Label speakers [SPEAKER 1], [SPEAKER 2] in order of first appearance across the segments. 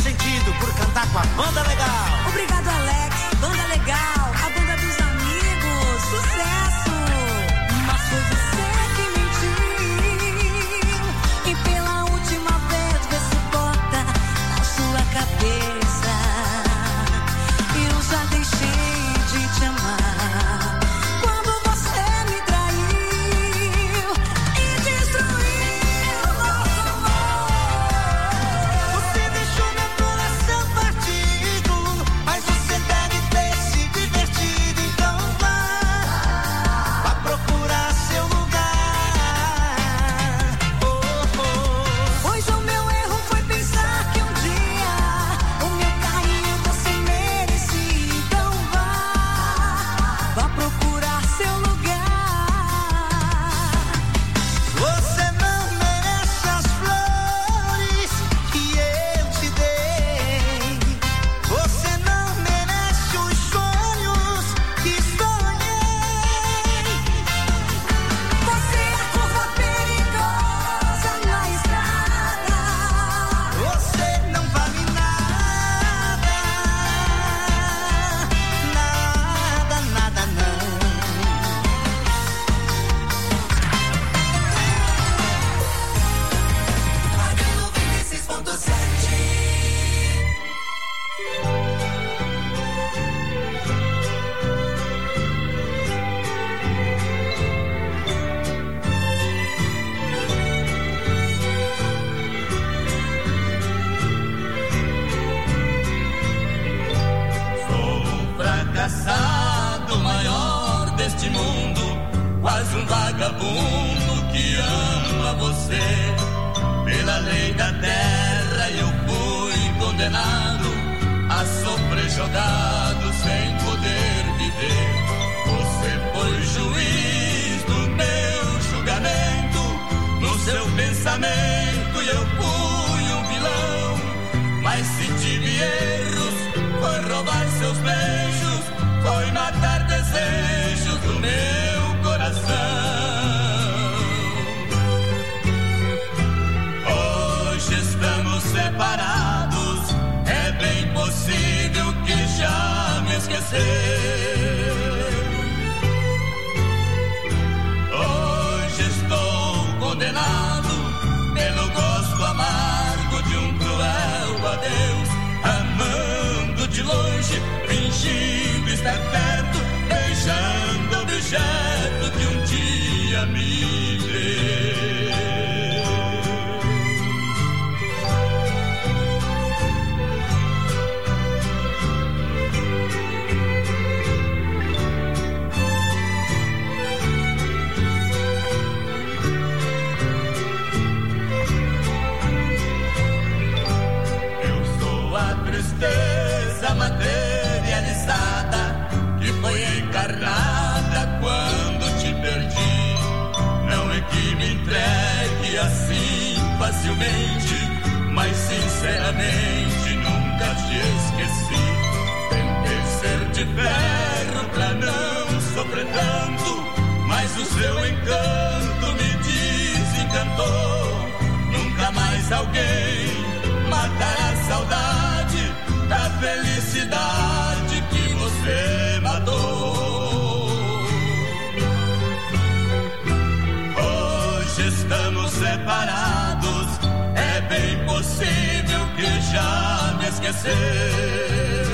[SPEAKER 1] sentido por cantar com a banda legal.
[SPEAKER 2] Obrigado, Alex, banda legal, a banda dos amigos, sucesso. Mas foi você que mentiu, e pela última vez vê se bota na sua cabeça. Eu já deixei de te amar quando você me traiu e destruiu nosso amor.
[SPEAKER 1] Você deixou meu coração partido, mas você deve ter se divertido. Então vá procurar seu lugar.
[SPEAKER 2] Pois o meu erro foi pensar que um dia o meu carinho você merecia. Então vá procurar seu lugar.
[SPEAKER 1] Você não merece as flores que eu te dei. Você não merece os sonhos que sonhei.
[SPEAKER 2] Você é a curva perigosa na estrada.
[SPEAKER 1] Você não vale nada, nada não.
[SPEAKER 2] Rádio 96.7.
[SPEAKER 3] Sou um fracassado maior deste mundo, quase um vagabundo que ama você. Pela lei da terra eu fui condenado a sofrer jogado sem poder viver. Você foi juiz do meu julgamento, no seu pensamento e eu fui um vilão. Mas se tive erros, foi roubar seus beijos, foi matar desejos do meu coração. Hoje estamos separados, é bem possível que já me esqueceu. Hoje estou condenado pelo gosto amargo de um cruel adeus, amando de longe, fingindo estar perto, beijando o objeto que um dia me deu. Eu sou a tristeza materializada que foi encarnada quando te perdi. Não é que me entregue assim facilmente, mas sinceramente nunca te esqueci. Tentei ser de ferro pra não sofrer tanto, mas o seu encanto me desencantou. Nunca mais alguém matará a saudade da felicidade que você matou. Hoje estamos separados, é bem possível que já me esqueceu.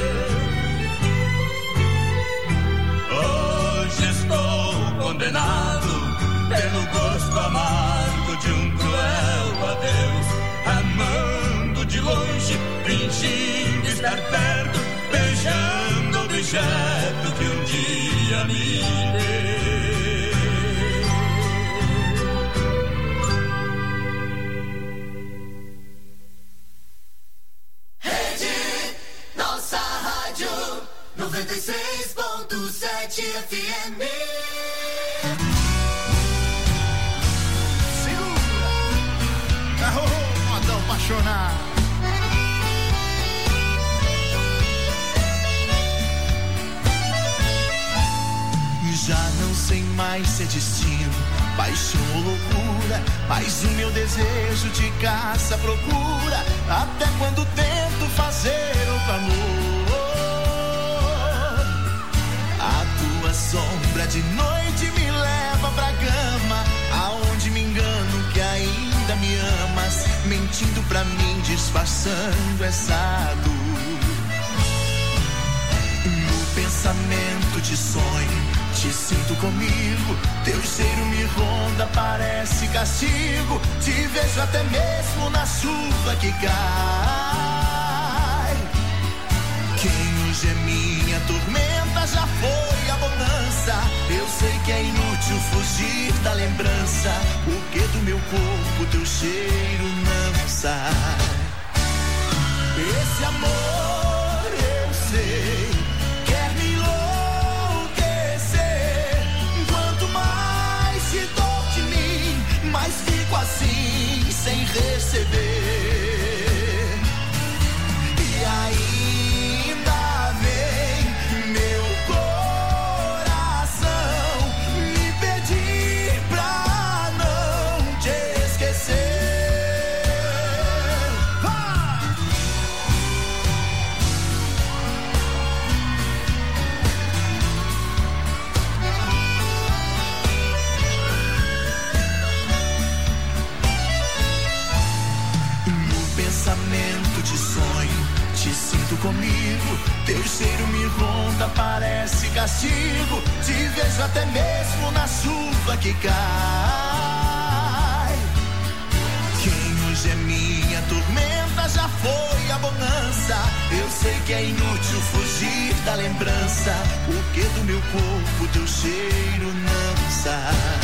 [SPEAKER 3] Hoje estou condenado pelo gosto amargo de um cruel adeus, amando de longe, fingindo estar perto, beijando o objeto que um dia me deu.
[SPEAKER 2] Rede, nossa rádio 96.7 FM.
[SPEAKER 1] Modão apaixonado.
[SPEAKER 4] Já não sei mais se é destino, paixão ou loucura, mas o meu desejo de caça procura. Até quando tento fazer de noite me leva pra cama, aonde me engano que ainda me amas, mentindo pra mim, disfarçando essa dor. No pensamento te sonho, te sinto comigo, teu cheiro me ronda, parece castigo, te vejo até mesmo na chuva que cai. Quem hoje é minha tormenta já foi a bonança, eu sei que é inútil fugir da lembrança, porque do meu corpo teu cheiro não sai. Esse amor eu sei quer me enlouquecer, quanto mais te dou de mim, mais fico assim sem receber. E ainda vem meu coração me pedir pra não te esquecer. Pensamento de sonho, te sinto comigo, teu cheiro me ronda, parece castigo, te vejo até mesmo na chuva que cai. Quem hoje é minha tormenta já foi a bonança, eu sei que é inútil fugir da lembrança, porque do meu corpo teu cheiro não sai.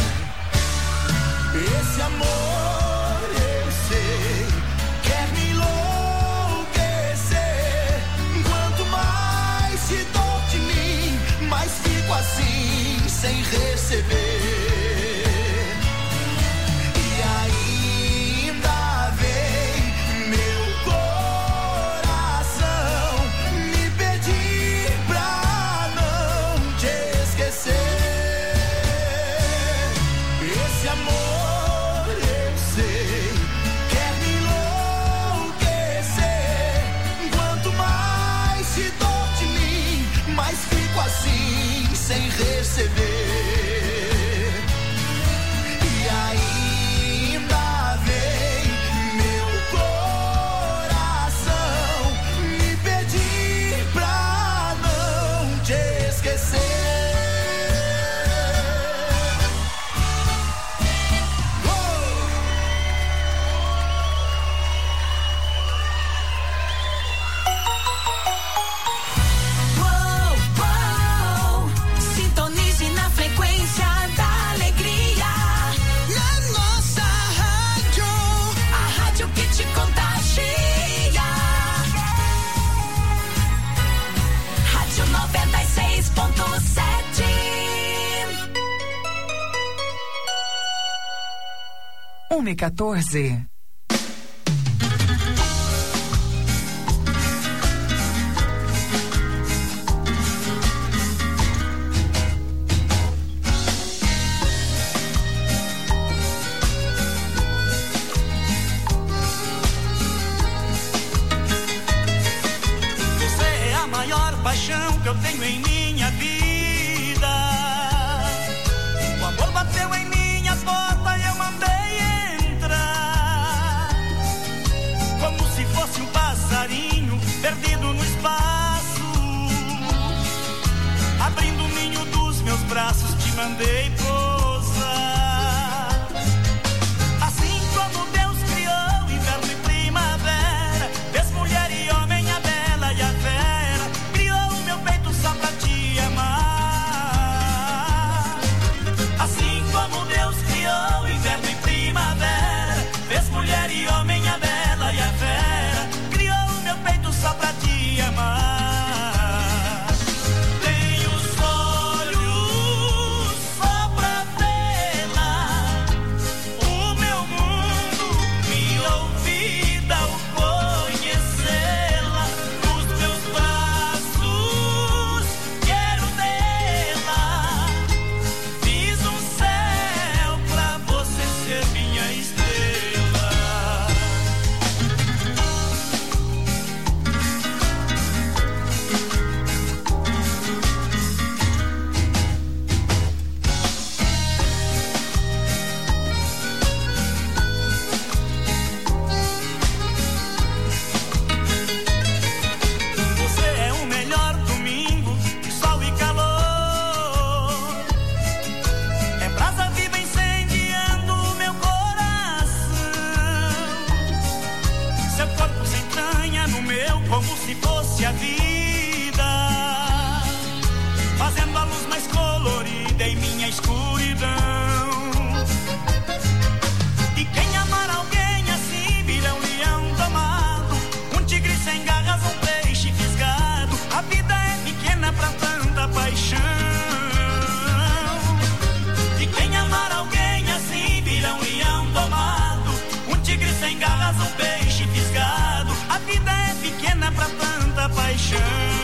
[SPEAKER 4] Esse amor eu sei quer me enlouquecer, quanto mais te dou de mim, mais fico assim sem receber. E ainda vem meu coração me pedir pra não te esquecer. Esse amor eu sei quer me enlouquecer, quanto mais te dou de mim, mais fico assim sem receber. E ainda vem meu coração me pedir pra não te esquecer.
[SPEAKER 2] Sintonize na frequência da alegria. Na nossa rádio, a rádio que te contagia. Rádio 96.7.
[SPEAKER 5] 1h14.
[SPEAKER 3] Você é a maior paixão que eu tenho em minha vida. O amor bateu em minha porta e eu mandei entrar, como se fosse um passarinho perdido no espaço. Abrindo o ninho dos meus braços, te mandei pousar. Assim como Deus criou inverno e primavera, fez mulher e homem, a bela e a fera, criou o meu peito só pra te amar. Assim como Deus criou inverno e primavera, fez mulher e homem, a bela e a fera, criou o meu peito só pra te amar. Tenho os olhos só pra no meu como se fosse a vida, fazendo a luz mais colorida em minha escuridão. E quem amar alguém assim vira um leão domado, um tigre sem garras, um peixe fisgado. A vida é pequena pra tanta paixão. E quem amar alguém assim vira um leão domado, um tigre sem garras, um peixe fisgado. A vida é pequena pra tanta paixão.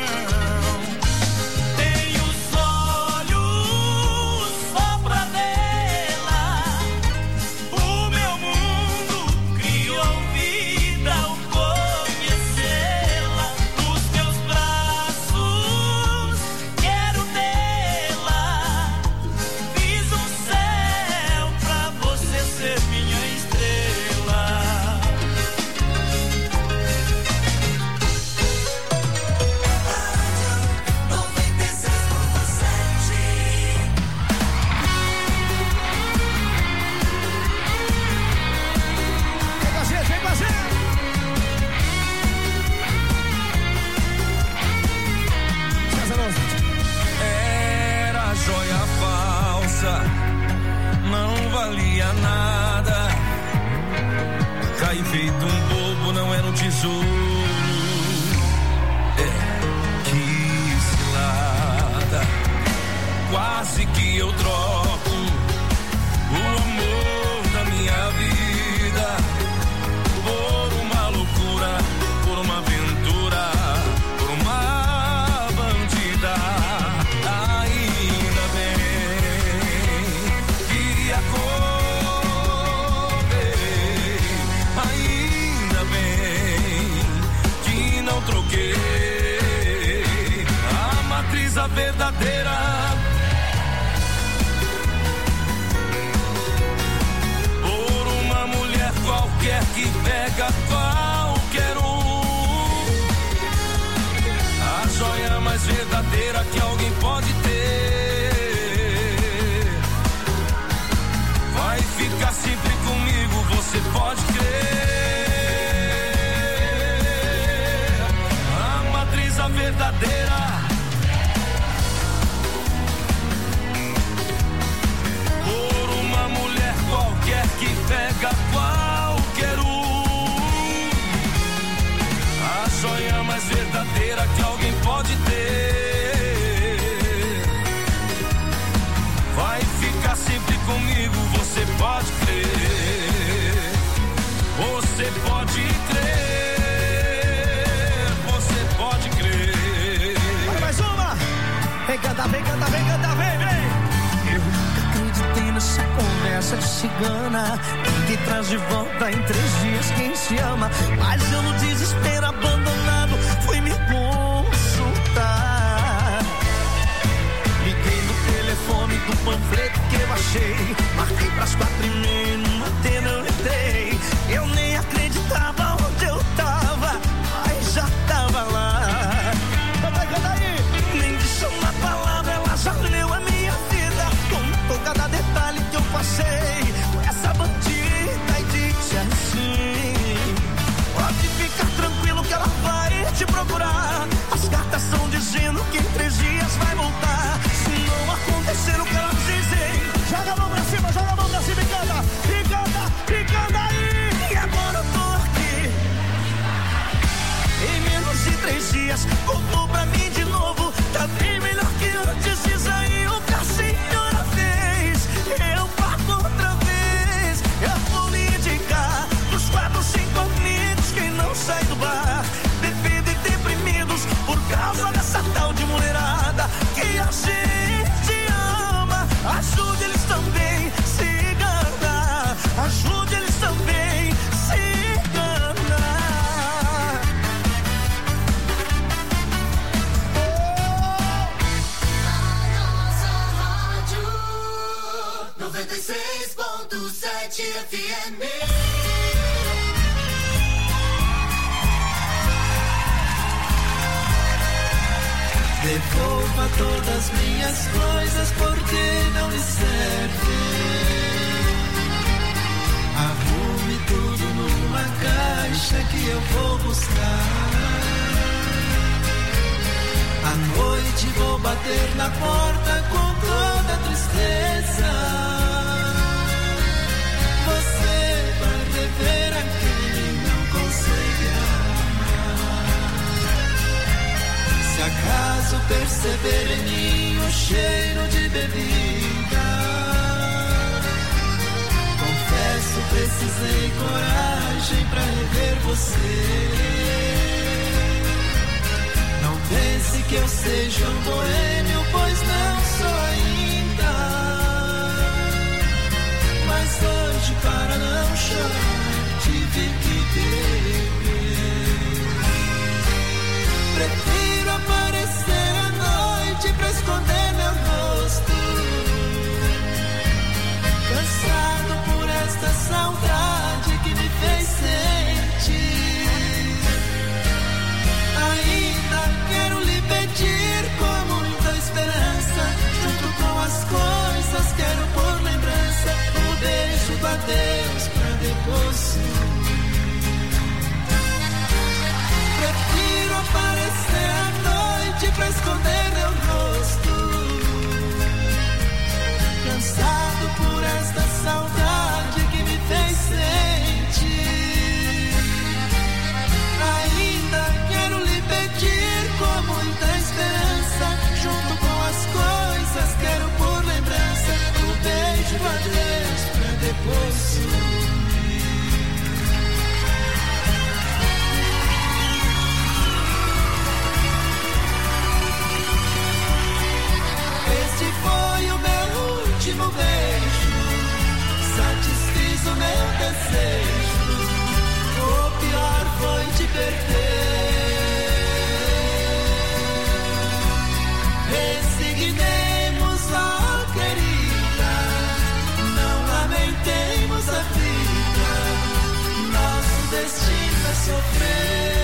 [SPEAKER 3] Não valia nada, caí feito um bobo, não era um tesouro. Que cilada, quase que eu troco o amor da minha vida por uma loucura, por uma aventura, por uma bandida. Troquei a matriz, a verdadeira, por uma mulher qualquer que pega qualquer um. A joia mais verdadeira que alguém pode ter vai ficar sempre comigo, você pode crer. A verdadeira, por uma mulher qualquer que pega qualquer um. A joia mais verdadeira que alguém pode ter vai ficar sempre comigo, você pode crer. Você pode crer.
[SPEAKER 1] Vem cantar, vem cantar, vem cantar, vem, vem!
[SPEAKER 2] Eu nunca acreditei nessa conversa de cigana. Ninguém traz de volta em 3 dias quem se ama. Mas eu no desespero abandonado fui me consultar. Liguei no telefone do panfleto que eu achei. Marquei pras 4h30, numa tenda eu entrei. Eu nem acreditava onde eu tava, mas já tava lá. Canta aí! Nem disse uma palavra, ela já leu a minha vida. Contou cada detalhe que eu passei com essa bandida e disse assim: pode ficar tranquilo que ela vai te procurar. As cartas estão dizendo que em 3 dias vai voltar. Se não acontecer o que elas dizem, joga a mão pra cima e canta. E canta, e canta aí. E agora eu tô aqui. Em menos de 3 dias, contou pra mim de novo. Tá bem melhor que antes, diz aí o que a senhora fez. Eu pago outra vez. Eu vou lhe indicar dos 4, 5 amigos quem não sai do bar, bebido e deprimidos por causa dessa tal de mulherada que a gente ama. Ajude eles também, cigana. Ajude eles também, cigana.
[SPEAKER 1] Oh! 96.7 FM.
[SPEAKER 4] Devolva todas minhas coisas porque não me servem. Arrume tudo numa caixa que eu vou buscar.
[SPEAKER 1] À noite vou bater na porta com toda tristeza. Você vai rever a quem não consegue amar. Se acaso perceber em mim o cheiro de bebida, confesso, precisei coragem pra rever você. Não pense que eu seja um boêmio, pois não sou ainda. Mas hoje, para não chorar, tive que beber. Prefiro aparecer à noite pra esconder meu rosto, cansado por esta saudade que me fez sentir. Ainda quero lhe pedir com muita esperança, junto com as coisas quero por lembrança, um beijo do adeus pra depois sumir. Prefiro aparecer à noite pra esconder meu rosto, cansado por esta saudade que me fez sentir. Ainda quero lhe pedir com muita esperança, junto com as coisas quero por lembrança, um beijo do adeus pra depois sumir. Este foi o meu último beijo, satisfiz o meu desejo, o pior foi te perder. Resignemos, ó querida, não lamentemos a vida, nosso destino é sofrer.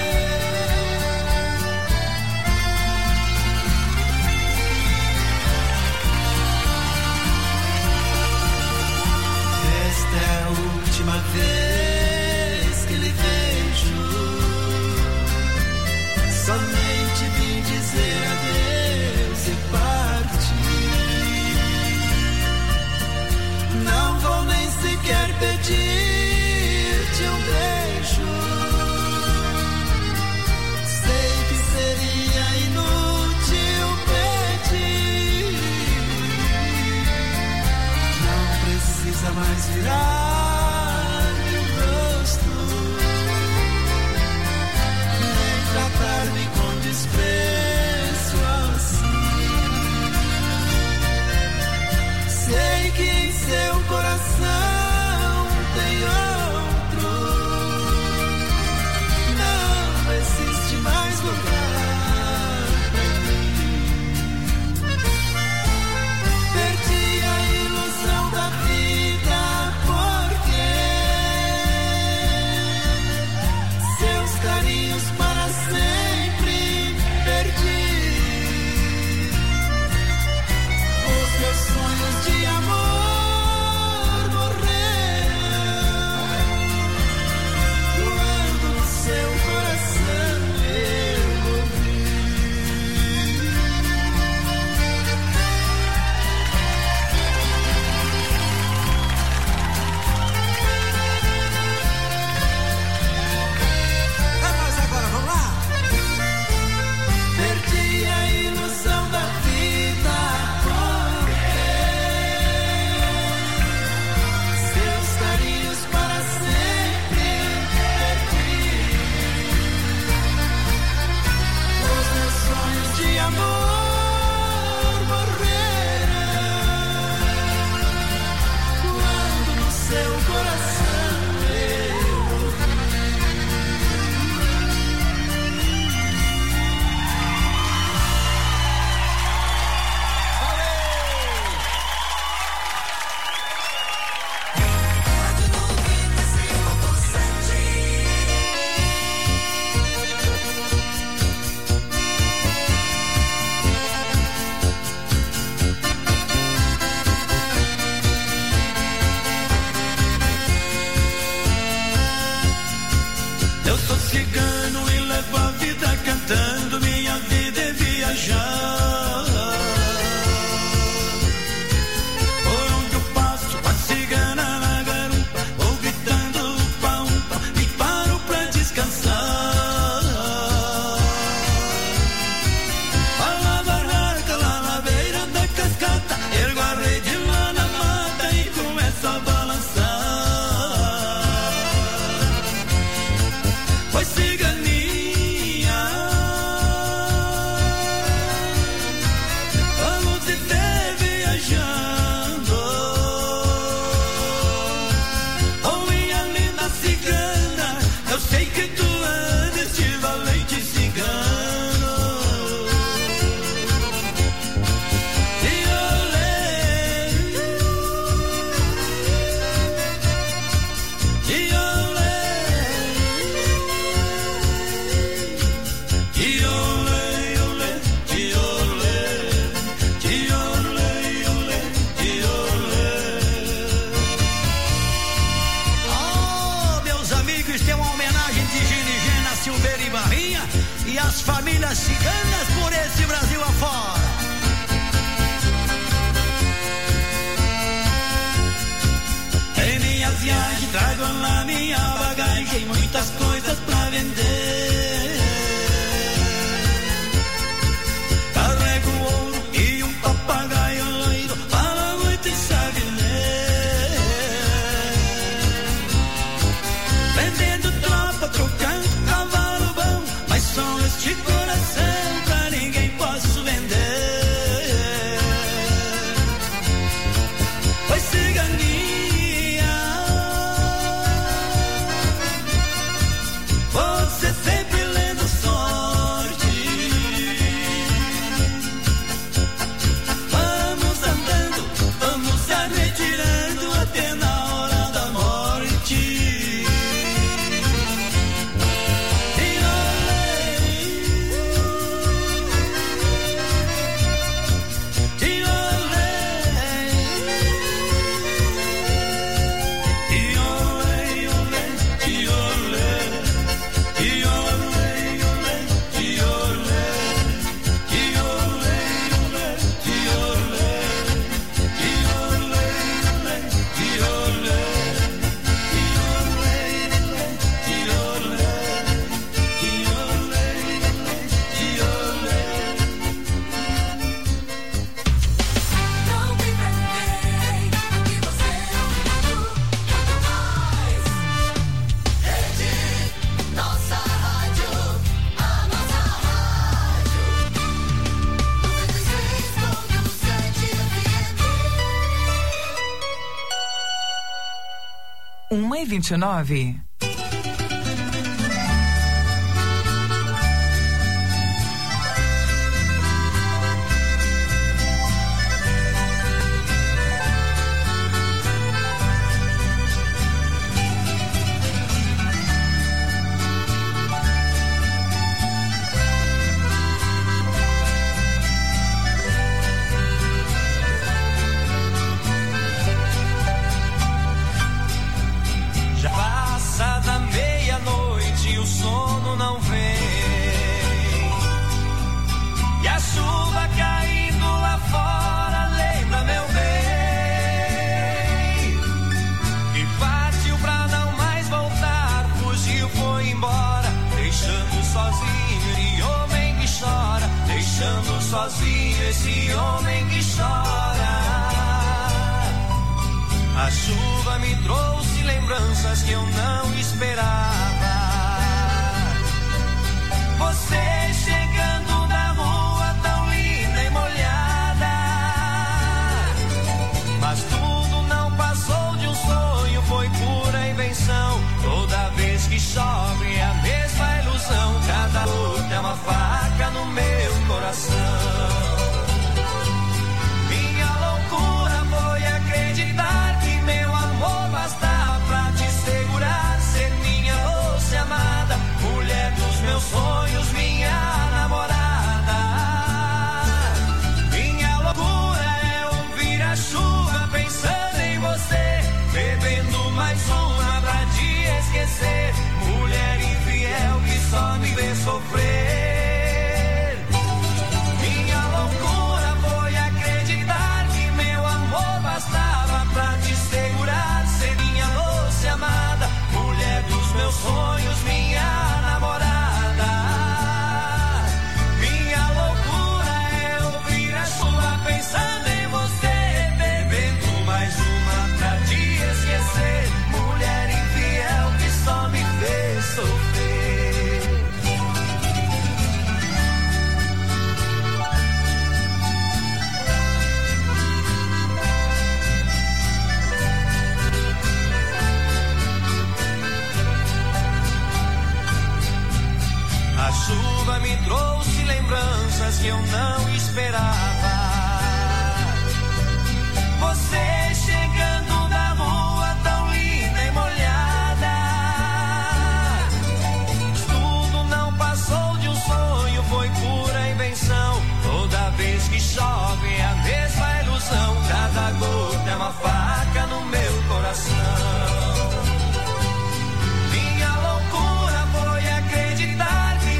[SPEAKER 1] Esta é a última vez que lhe vejo, somente vim dizer adeus e partir. Não vou nem sequer pedir-te um beijo, sei que seria inútil pedir. Não precisa mais virar meu rosto, nem tratar-me com desprezo assim. Sei que em seu coração tem outro, não existe mais lugar pra mim. Perdi a ilusão da vida, porque seus carinhos para sempre perdi. Os meus sonhos de amor morreram quando no seu coração eu ouvi. É nós agora, vamos lá! Perdi a ilusão da vida, porque seus carinhos para sempre perdi. Os meus sonhos de amor morreram quando no seu coração eu ouvi.
[SPEAKER 2] Eu sou cigano e levo a vida cantando, minha vida é Barrinha e as famílias ciganas por esse Brasil afora.
[SPEAKER 1] Em minha viagem trago na minha bagagem muitas coisas pra vender. Carrego ouro e um papagaio loiro, fala muito e sabe ler. Vendendo tropa, trocando cavalo bom, mas só este coração pra ninguém posso vender. Oi, ciganinha, você sempre lendo sorte. Vamos andando, vamos se retirando até na hora da morte.
[SPEAKER 5] e 29.
[SPEAKER 2] Sozinho esse homem que chora. A chuva me trouxe lembranças que eu não esperava. Você chegando na rua tão linda e molhada, mas tudo não passou de um sonho, foi pura invenção. Toda vez que chove é a mesma ilusão, cada gota é uma faca no meu coração. Minha loucura foi acreditar que meu amor bastava pra te segurar, ser minha doce amada, mulher dos meus sonhos, minha namorada. Minha loucura é ouvir a chuva pensando em você, bebendo mais uma pra te esquecer, mulher infiel que só me vê sofrer. Sonhos, minha namorada. Minha loucura é ouvir a chuva pensando em você, bebendo mais uma pra te esquecer, mulher infiel que só me fez sofrer. A chuva me trouxe lembranças que eu não esperava. Você chegando na rua tão linda e molhada, tudo não passou de um sonho, foi pura invenção. Toda vez que chove é a mesma ilusão, cada gota é uma faca no meu coração. Minha loucura foi acreditar que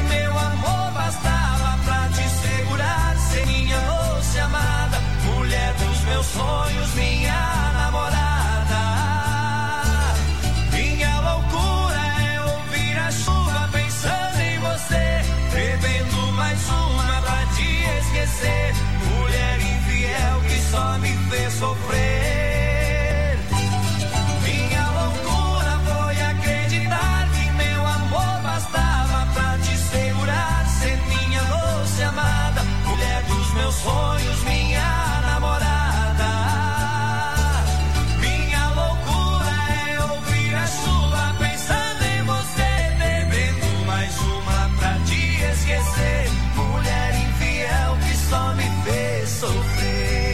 [SPEAKER 2] esquecer, mulher infiel que só me fez sofrer.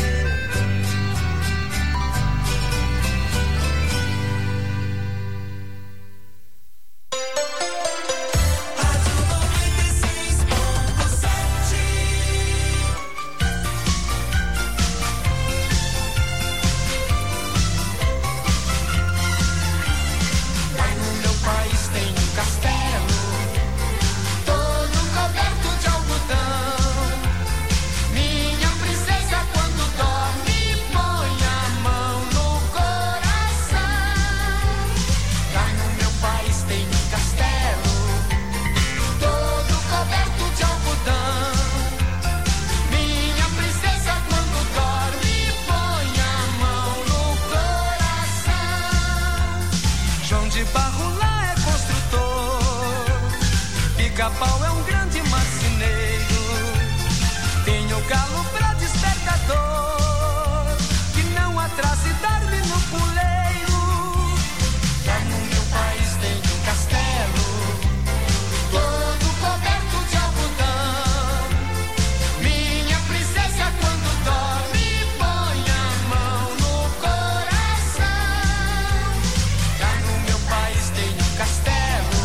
[SPEAKER 6] Pica-pau é um grande marceneiro, tem o galo pra despertador, que não atrase dorme no puleiro.
[SPEAKER 2] Lá no meu país tem um castelo, todo coberto de algodão. Minha princesa quando dorme põe a mão no coração. Lá no meu país tem um castelo,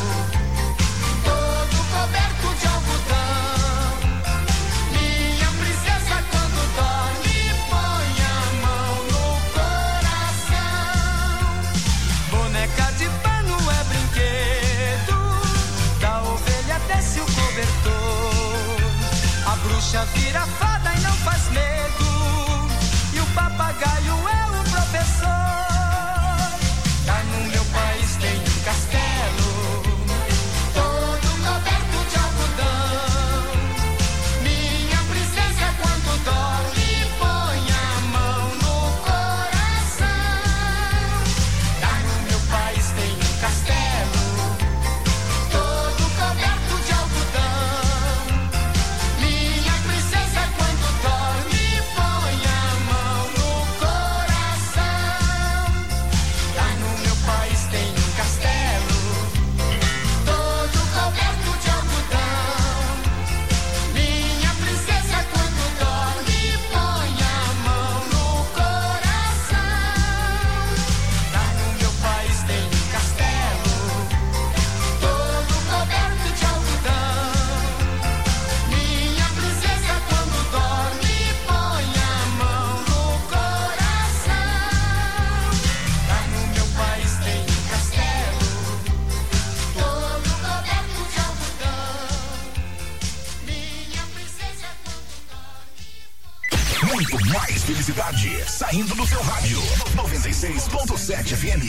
[SPEAKER 2] coberto de algodão. Minha princesa quando dorme põe a mão no coração.
[SPEAKER 6] Boneca de pano é brinquedo, da ovelha desce o cobertor. A bruxa vira fada e não faz medo, e o papagaio é o professor.
[SPEAKER 2] Lá no meu país tem um castelo, todo coberto de algodão. Minha princesa quando dorme põe a mão no coração. Lá no meu país tem um castelo, todo coberto de algodão. Minha princesa quando dorme põe a mão no coração. Lá no meu país tem um castelo, todo coberto de algodão. Minha princesa quando dorme põe a mão no coração. Lá no meu país tem um castelo, todo coberto de algodão. Minha princesa quando dorme põe a mão no coração. Lá no meu país tem um castelo, todo coberto de algodão. Minha princesa quando dorme.
[SPEAKER 7] Muito mais felicidade saindo do seu rádio. 96.7 FM.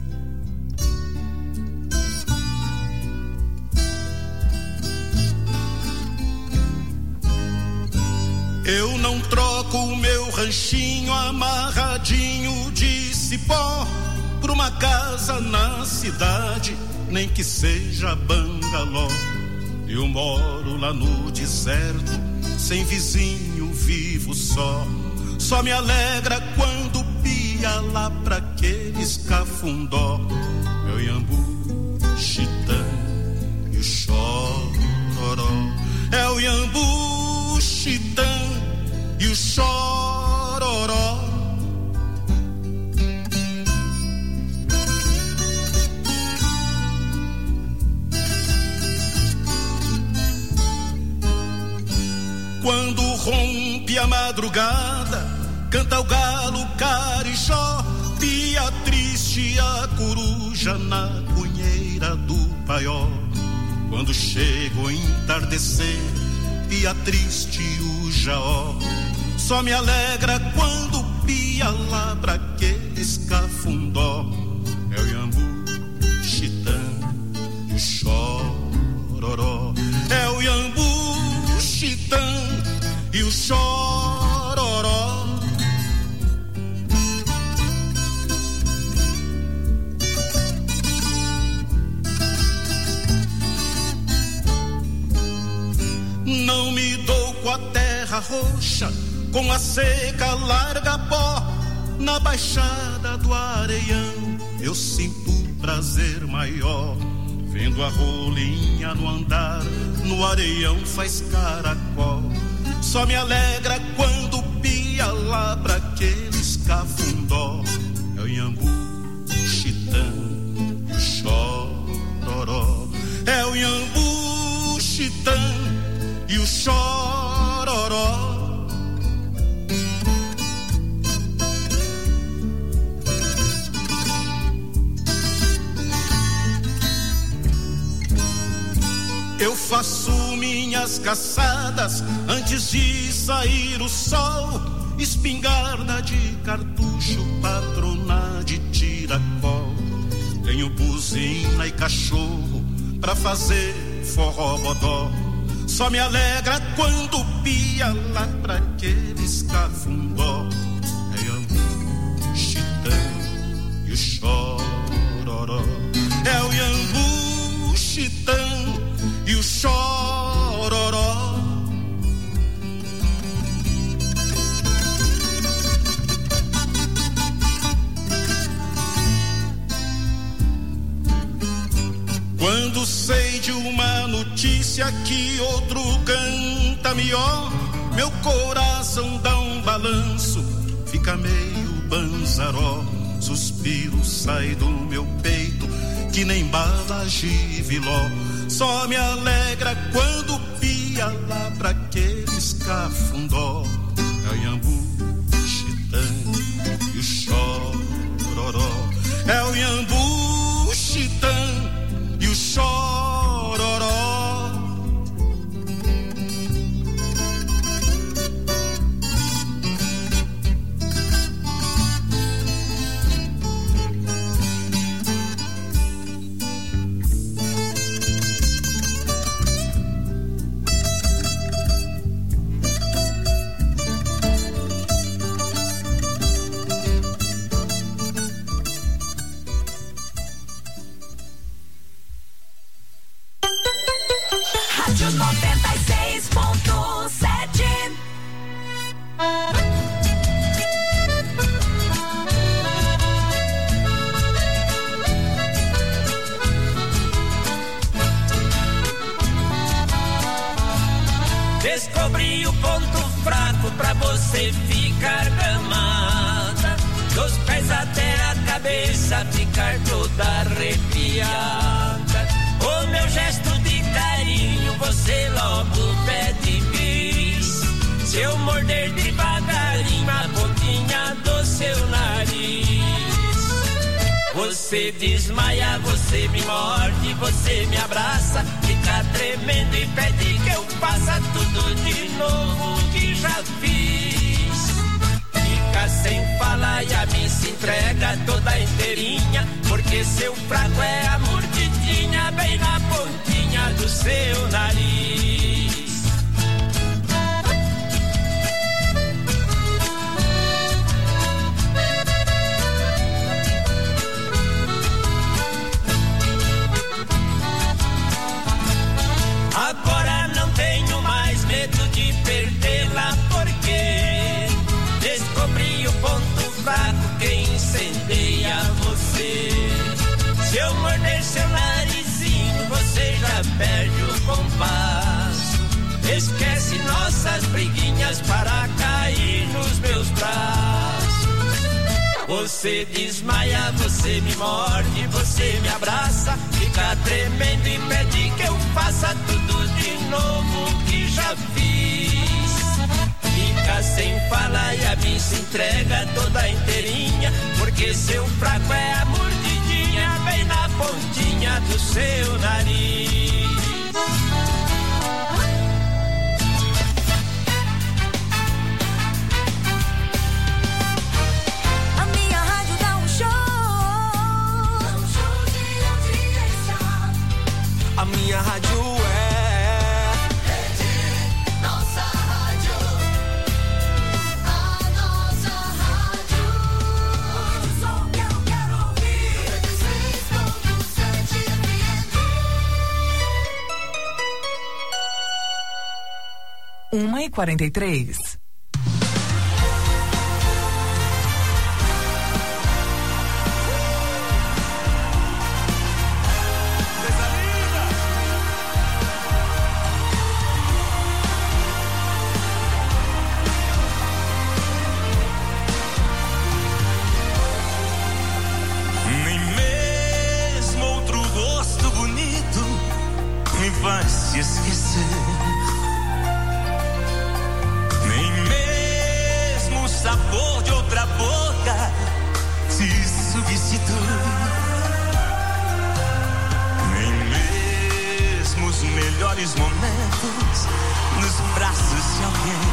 [SPEAKER 8] Eu não troco o meu ranchinho amarradinho de cipó por uma casa na cidade, nem que seja bangalô. Eu moro lá no deserto, sem vizinho, vivo só. Só me alegra quando pia lá pra aqueles cafundó. Meu iambu, chitã e o chororó. É o iambu, chitã e o chororó. Quando rompe a madrugada, canta o galo carijó, pia triste a coruja na cunheira do paió. Quando chega o entardecer, pia triste o jaó. Só me alegra quando pia lá pra aqueles cafundó. É o iambu, chitã e o chororó. É o iambu, chitã e o chororó. Não me dou com a terra roxa, com a seca larga pó. Na baixada do Areião eu sinto prazer maior, vendo a rolinha no andar no areião faz caracol. Só me alegra quando pia lá pra aqueles cafundó. É o Iambu, o Chitã, o Chororó. É o Iambu, o Chitã e o Chororó. Eu faço minhas caçadas antes de sair o sol. Espingarda de cartucho, patrona de tiracol. Tenho buzina e cachorro pra fazer forró-bodó. Só me alegra quando pia lá pra aqueles cafundó. É Iambu, Chitã e o Chororó. É o Iambu, Chitã e o Chororó. Quando sei de uma notícia que outro canta melhor, meu coração dá um balanço, fica meio banzaró. Suspiro sai do meu peito que nem bala giviló. Só me alegra quando pia lá pra aqueles cafundó. É o Iambu, o Chitã e o Chororó. É o Iambu, o Chitã e o Chororó.
[SPEAKER 9] Descobri o ponto fraco pra você ficar gamada, dos pés até a cabeça ficar toda arrepiada. O meu gesto de carinho você logo pede bis. Se eu morder devagarinho a pontinha do seu nariz, você desmaia, você me morde, você me abraça, fica tremendo e pede que eu faça tudo de novo que já fiz. Fica sem falar e a mim se entrega toda inteirinha, porque seu fraco é a mordidinha bem na pontinha do seu nariz. Agora não tenho mais medo de perdê-la, porque descobri o ponto fraco que incendeia você. Se eu morder seu narizinho, você já perde o compasso. Esquece nossas briguinhas para cair nos meus braços. Você desmaia, você me morde, você me abraça, fica tremendo e pede que eu faça tudo de novo que já fiz. Fica sem falar e a mim se entrega toda inteirinha, porque seu fraco é a mordidinha bem na pontinha do seu nariz.
[SPEAKER 6] A minha rádio é Rede, nossa rádio. A nossa rádio. O som que eu quero ouvir. 16.7 FM.
[SPEAKER 5] 1h43.
[SPEAKER 2] nos braços de alguém,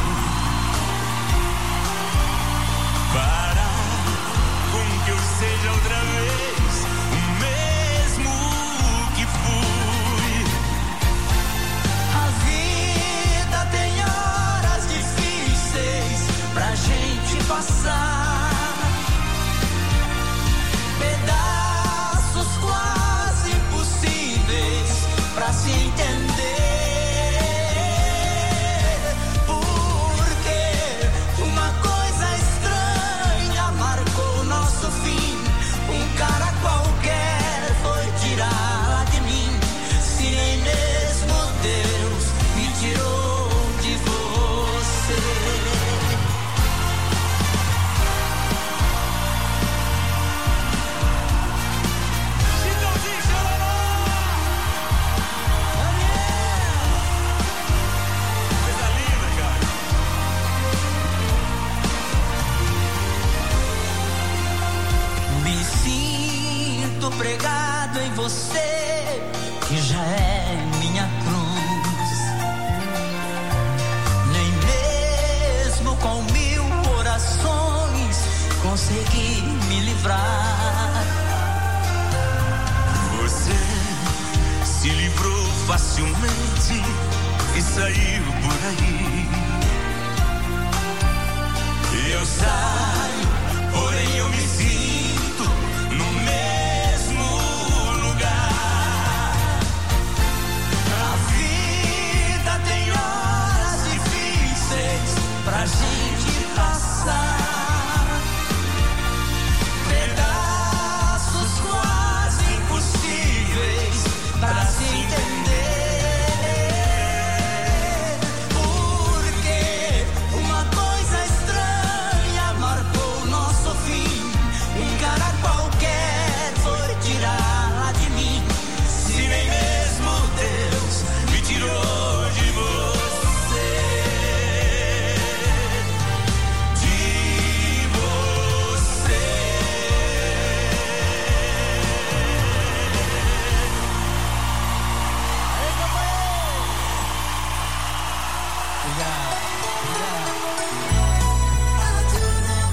[SPEAKER 2] para com que eu seja outra vez o mesmo que fui.
[SPEAKER 9] A vida tem horas difíceis pra gente passar, pedaços quase impossíveis pra se entender. Pregado em você, que já é minha cruz. Nem mesmo com 1000 orações consegui me livrar.
[SPEAKER 2] Você se livrou facilmente e saiu por aí. Eu saio, porém eu me sinto no mesmo lugar.
[SPEAKER 9] A vida tem horas difíceis pra gente passar, pedaços quase impossíveis pra se entender. Porque uma coisa estranha marcou o nosso fim. Um cara qualquer foi tirar lá de mim.
[SPEAKER 2] Se nem mesmo Deus me tirou de você, de você.
[SPEAKER 1] Rádio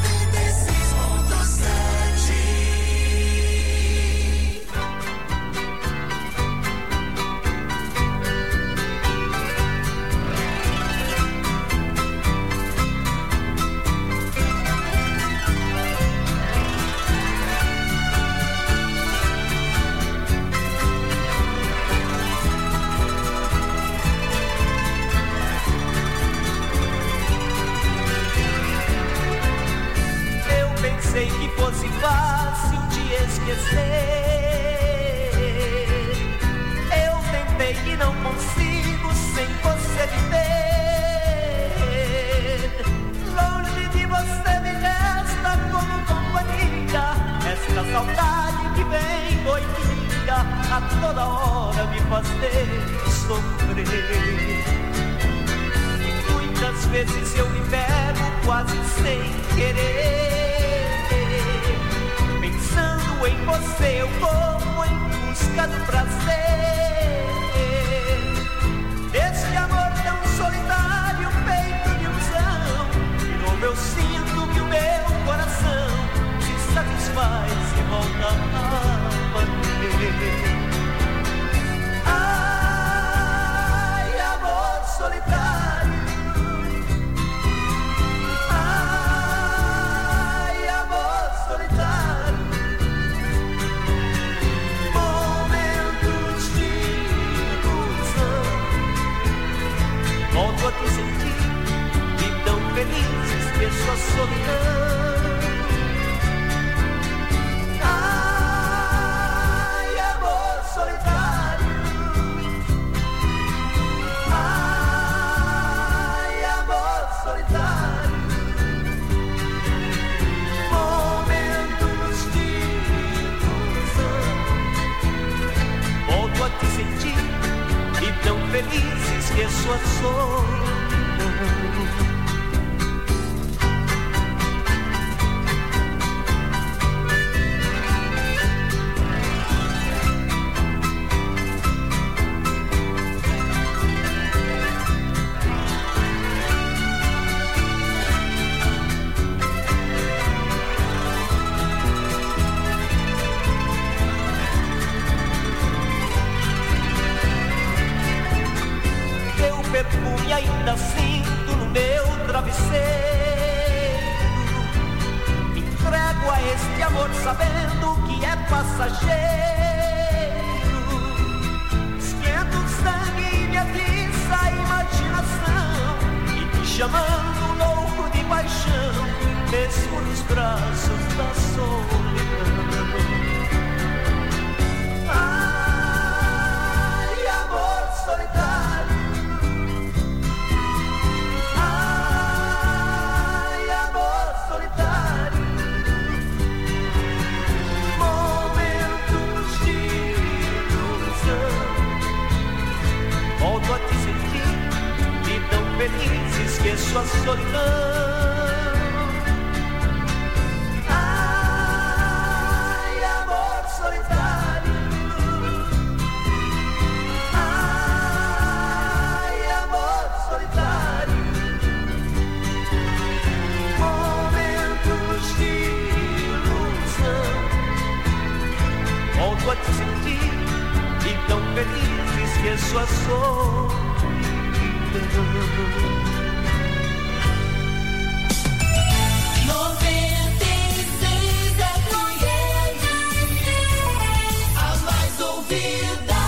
[SPEAKER 1] 96.7.
[SPEAKER 6] Eu pensei que fosse fácil te esquecer. Eu tentei e não consigo sem você viver. Longe de você me resta como companhia esta saudade que vem noite e dia, a toda hora me fazer sofrer. Muitas vezes eu me pego quase sem querer, pensando em você eu corro em busca do prazer. Desse amor tão solitário, feito de ilusão, de novo eu sinto que o meu coração se satisfaz e volta a bater. Ai, amor solitário. Ai, amor solitário. Momentos de ilusão. Volto a te sentir e tão feliz esqueço a solidão. Ai, amor solitário. Ai, amor solitário. Momentos de ilusão. Volto a te sentir e tão feliz esqueço a solidão.
[SPEAKER 9] perfume ainda sinto no meu travesseiro. Me entrego a este amor sabendo que é passageiro. Esquento o sangue e me atiça a imaginação, e me chamando louco de paixão, mesmo nos braços da solidão. Ai, amor solitário. Ai, amor solitário. Momentos de ilusão. Volto a te sentir e tão feliz esqueço a solidão. Volto a te sentir e tão feliz esqueço a solidão.
[SPEAKER 1] 96 FM, a mais ouvida.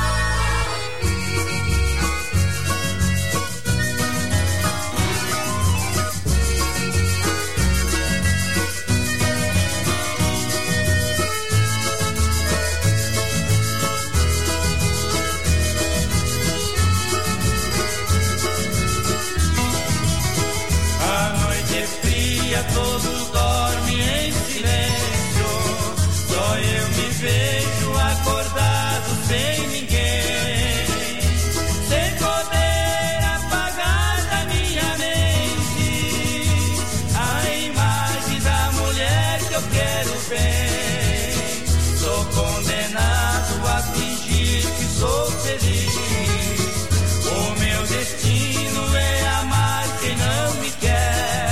[SPEAKER 9] Todos dormem em silêncio, só eu me vejo acordado sem ninguém, sem poder apagar da minha mente a imagem da mulher que eu quero bem. Sou condenado a fingir que sou feliz, o meu destino é amar quem não me quer.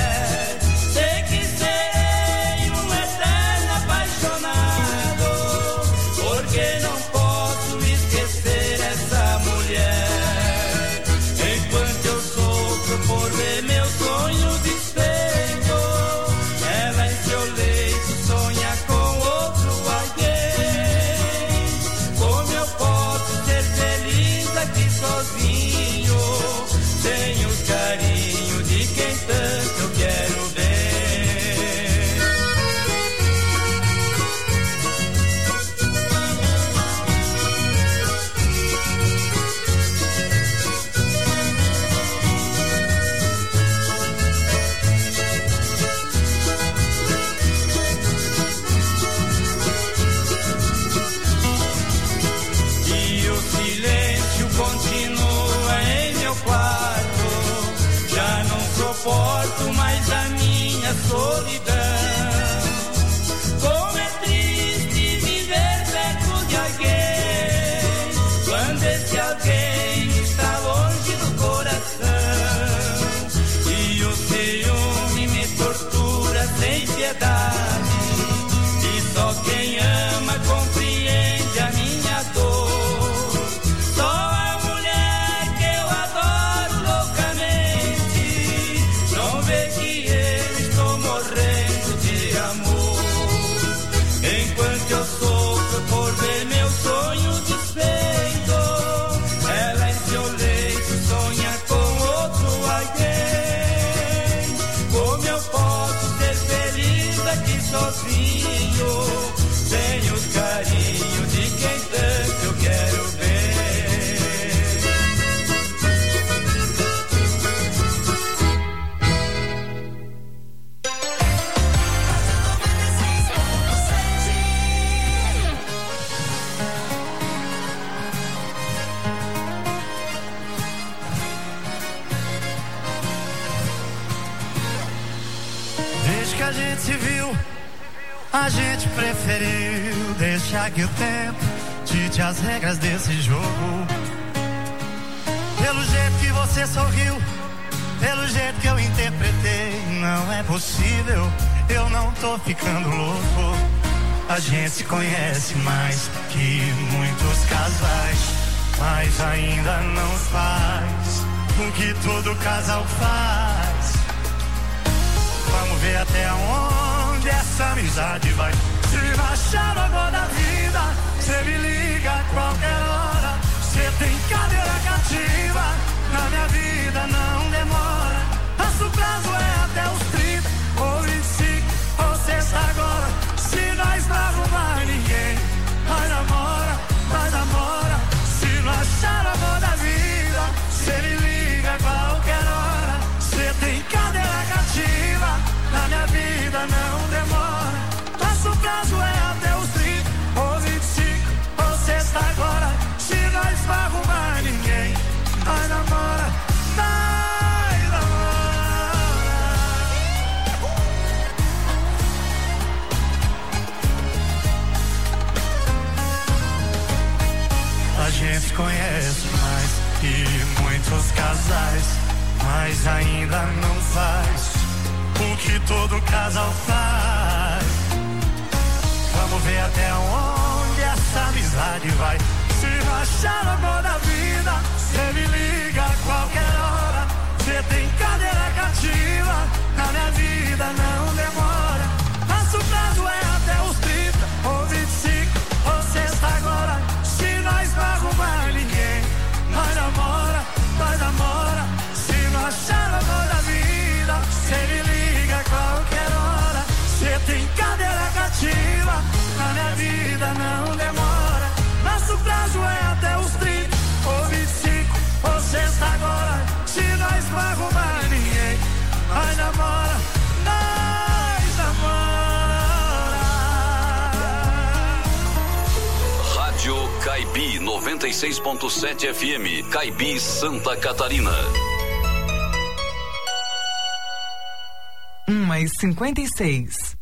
[SPEAKER 9] Suporto mais a minha solidão. Como é triste viver perto de alguém, quando esse alguém está longe do coração. E o ciúme me tortura sem piedade, e só quem ama compreende a minha dor. Sozinho, sem o carinho de quem tanto eu quero ver.
[SPEAKER 10] Desde que a gente se viu, a gente preferiu deixar que o tempo dite as regras desse jogo. Pelo jeito que você sorriu, pelo jeito que eu interpretei, não é possível, eu não tô ficando louco. A gente se conhece mais que muitos casais, mas ainda não faz o o que todo casal faz. Vamos ver até onde essa amizade vai. Se não achar o amor da vida, cê me liga a qualquer hora. Cê tem cadeira cativa, na minha vida não demora. Nosso prazo é até os 30 ou 25 ou sexta agora. Se nós não arrumar ninguém, nós namora, nós namora. Se não achar o amor da vida, cê me liga a qualquer hora. Cê tem cadeira cativa, na minha vida não demora. Nosso prazo é até os 30 ou 25 ou sexta agora. Se nós não arrumar ninguém, nós namora, nós namora. A gente conhece mais que muitos casais, mas ainda não faz o que todo casal faz. Vamos ver até onde essa amizade vai. Se não achar o amor da vida, cê me liga a qualquer hora. Cê tem cadeira cativa, na minha vida não demora. Nosso prazo é até os 30 ou 25 ou sexta agora. Se nós não arrumar ninguém, nós namora, nós namora. Se não achar o amor da vida, cê me liga a qualquer hora. Cê tem cadeira cativa, na minha vida não demora. Nosso prazo é até os 30 ou 25 ou sexta agora. Se nós não arrumar ninguém, nós namora, nós namora.
[SPEAKER 11] Rádio Caibi 96.7 FM, Caibi, Santa Catarina.
[SPEAKER 5] 1h56.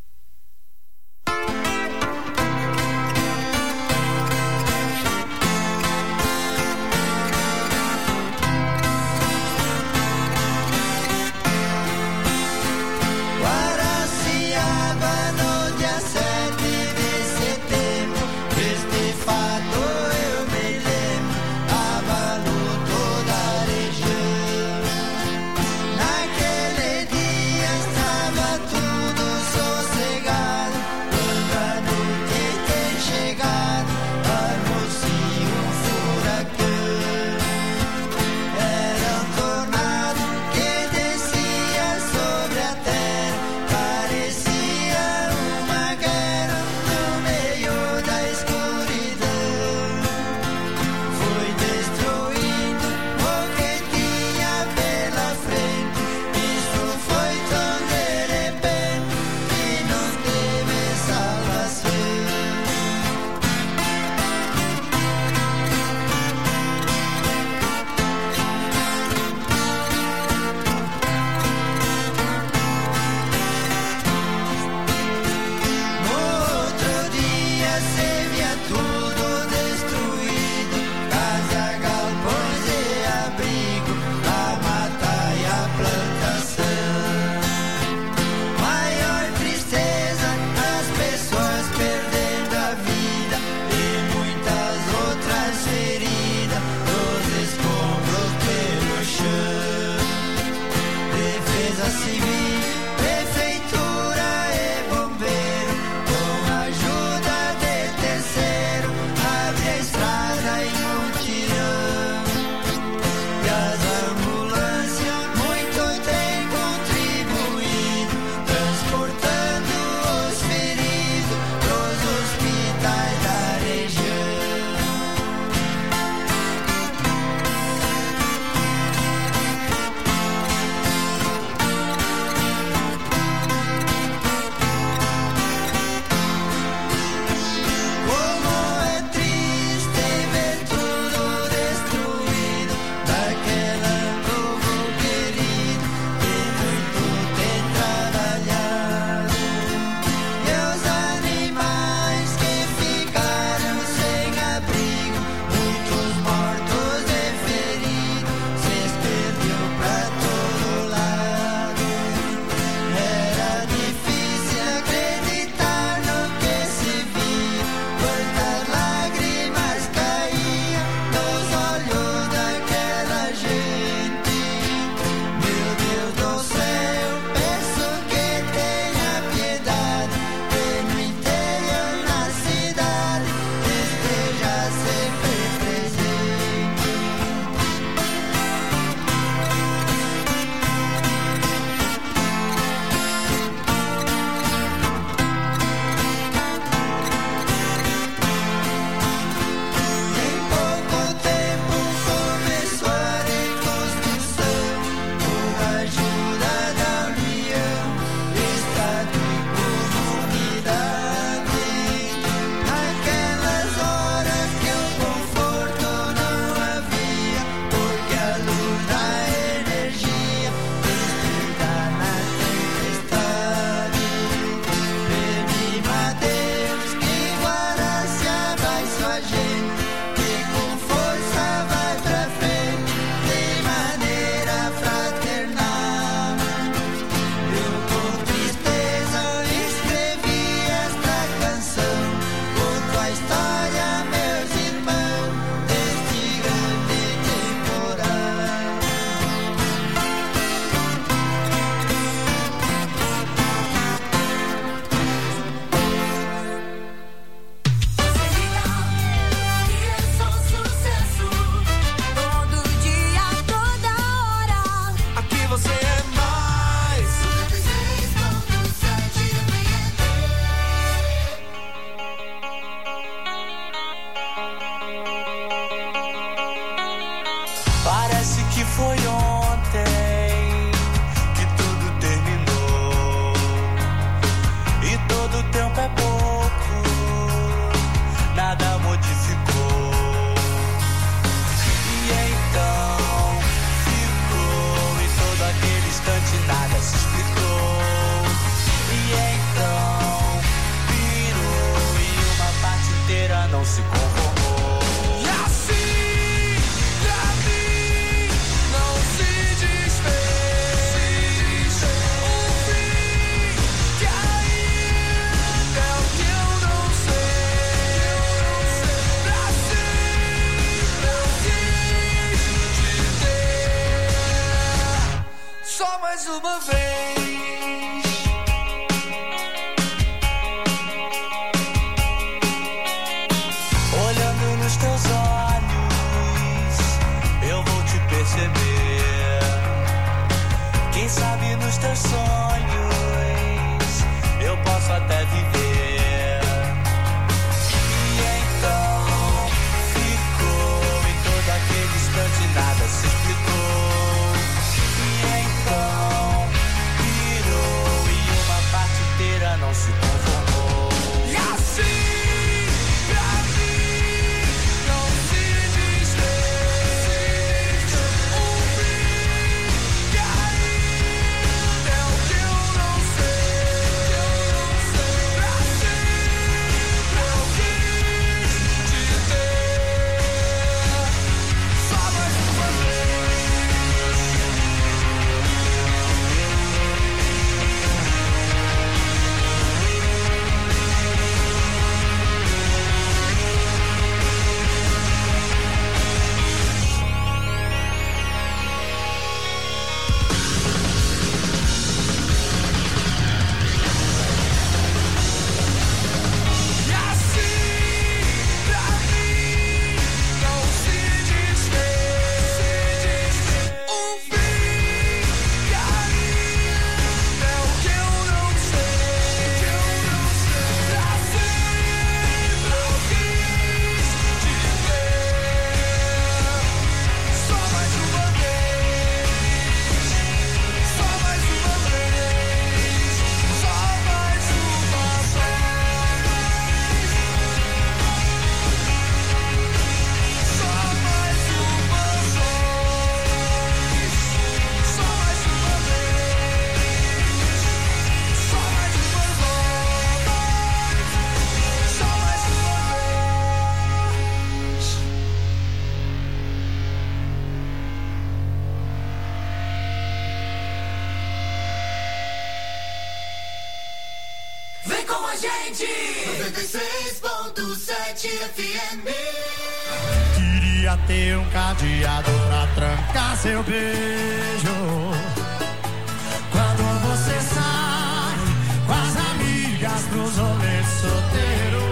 [SPEAKER 6] mais uma vez. Olhando nos teus olhos, eu vou te perceber. Quem sabe nos teus sonhos eu posso até viver. E então ficou, em todo aquele instante nada se explicou. E então virou e uma parte inteira não se conformou. E assim, pra mim, não se desfez. O fim que ainda é o que eu não sei. Pra sempre eu quis dizer. Só mais uma vez. E assim, pra mim, não se desfez. O fim que ainda é o que eu não sei. Pra sempre eu quis dizer. Só mais uma vez. Só mais uma vez. Só mais uma vez. Só mais uma vez. Só mais uma vez. Só mais uma vez. Só mais uma vez.
[SPEAKER 1] Vem com a gente! 96.7 FM.
[SPEAKER 10] Queria ter um cadeado pra trancar seu beijo. Quando você sai com as amigas pros rolês solteiro.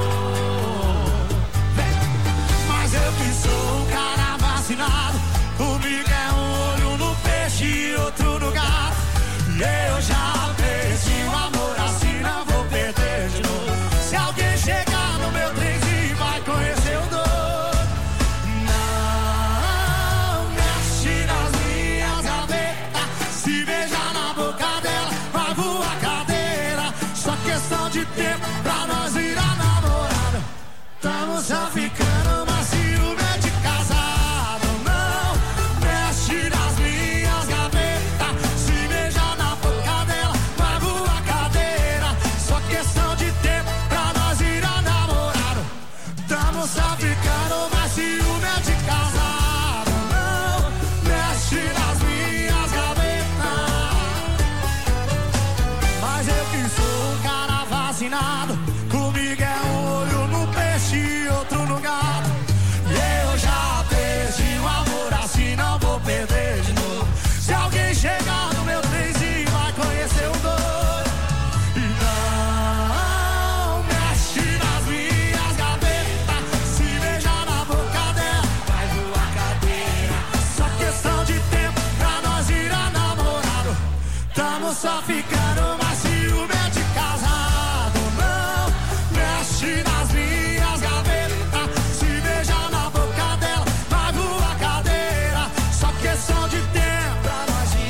[SPEAKER 10] Mas eu que sou um cara vacinado, comigo é um olho no peixe e outro no gato. E eu já perdi o amor, assim não vou perder de novo. Se alguém chegar no meu trenzinho vai conhecer o dono. Não mexe nas minhas gavetas, se beijar na boca dela vai voar cadeira. Só questão de tempo pra nós virar namorada. Tamo só ficando, mas ciúme é de casado. Não mexe nas minhas gavetas, se beijar na boca dela vai voar cadeira. Só questão de tempo pra nós virar namorado. Tamo só ficando, mas ciúme é de casado. Não mexe nas minhas gavetas. Mas eu que sou um cara vacinado, comigo é um olho no peixe e outro no gato. E eu já perdi o amor, assim não vou perder de novo. Se alguém chegar no meu trenzinho vai conhecer o dono. E não mexe nas minhas gavetas, se beijar na boca dela vai voar cadeira. Só questão de tempo pra nós virar namorado. Tamo só ficando.